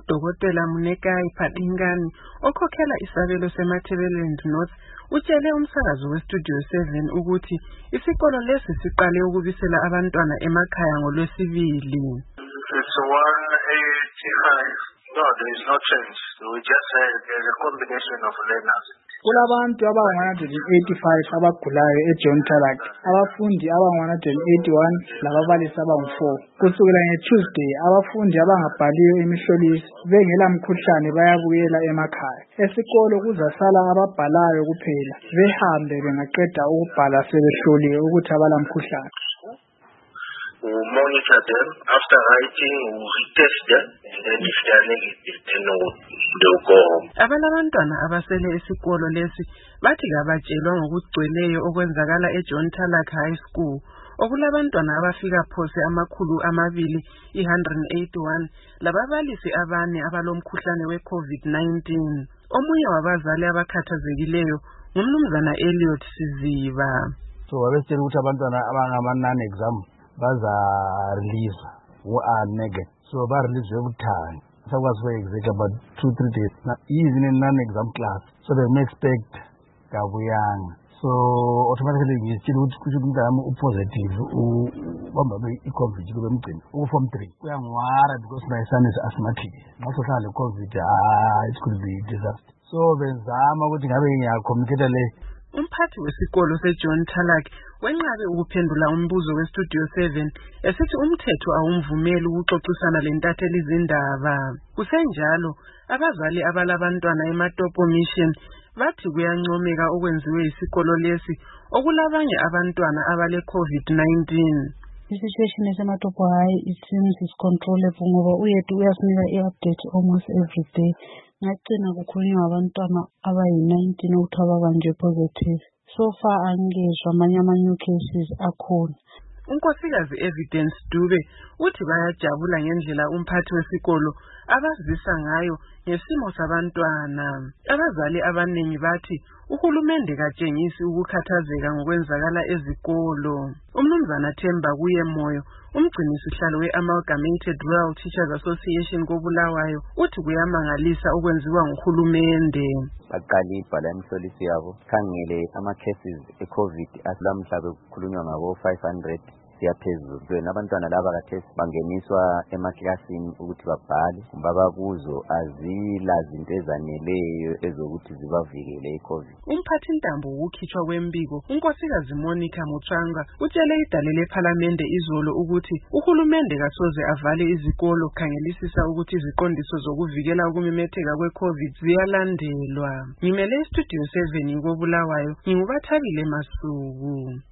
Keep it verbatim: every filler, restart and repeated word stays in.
uDokotela Munekai Phathingane okhokhela isabelo seMatabeleland North utshele umsakazo weStudio seven ukuthi isikolo lesi siqale ukubisela abantwana emakhaya ngoLwesibili. It's one eighty-five. No, there is no change. We just said there's a combination of learners. Kulabantu abang one hundred eighty-five abagulayo eJohn Tarak, abafundi abang one hundred eighty-one lababalisi abang four. Kusukela ngeTuesday abafundi abangabhaliyo imihloliso bengela mkhuhlane bayabuyela emakhaya. Esikolo kuzasala ababhalayo kuphela, behambe bengaqeda ukubhala sebehloliwe ukuthi abalamkhuhlane. We monitor them. After writing, we retest them, and then if they are negative, then they'll go home. Abalabantwana abasele esikolo lesi bathi kabatshelwa ngokugcweleyo okwenzakala eJohn Tarak High School. Okulabantwana abafika phose amakhulu amabili one hundred eighty-one lababalisi abane abalomkhuhlane we-COVID nineteen. Omunye wabazali abakhathazekileyo ngumnumzana Elliot Siziba. So babesitshela ukuthi abantwana abangama non-exam baza release who are negative. So ba release everytime. So was for exact about two three days. Now he is in a non-exam class, so they may expect kabuyang. So automatically we still would kuthi umntana positive ubamba i-COVID kube mgcini u form three. Kuyangwara because my son is asthmatic. Ngaso hlala COVID ah it could be disaster. So benzama ukuthi ngabe ngiyacommunicate le. Umphathi wesikolo seJohn Tarak wenqabe ukuphendula umbuzo weStudio seven esithi umthetho awumvumeli ukuxoxisana lentatheli izindaba. Kusenjalo abazali abalabantwana eMatopo Mission bathi kuyancomeka okwenziwe isikolo lesi okulabanye abantwana abale COVID nineteen. The situation eseMatopo High it seems is controllable ngoba uyethu uyasinika i-update almost every day. Ngagcina kukhulunywa abantwana abayi nineteen ukuthi ababanje positive. So far angezwa amanye ama-new cases akhona. Unkosikazi Evidence Dube uthi bayajabula ngendlela umphathi wesikolo abazisa ngayo ngesimo sabantwana. Abazali abaningi bathi uhulumende katshengisi ukukhathazeka ngokwenzakala ezikolo. Umnumzana Themba kuye moyo umgcinisihlalo we-Amalgamated Rural Teachers Association koBulawayo uthi kuyamangalisa okwenziwa nguhulumende. Baqala ibhala imihloliso yabo khangele ama-cases e-COVID asilamhlaba kukhulunywa ngabo five hundred siyaphezulu. Wena abantwana laba kathesi bangeniswa emaklasini ukuthi babhale bababuzo azila zinto ezaneleyo ezokuthi zibavikele i-COVID. Umphathi Ntambo ukukhitshwa kwembiko unkosikazi Monica Mutsanga utshele idale lePhalamende izolo ukuthi uhulumende kasoze avale izikolo khangelisisa ukuthi iziqondiso zokuvikela ukumemetheka kwe-COVID ziyalandelwa. Ngimele iStudio seven koBulawayo ngingubathabile Masuku.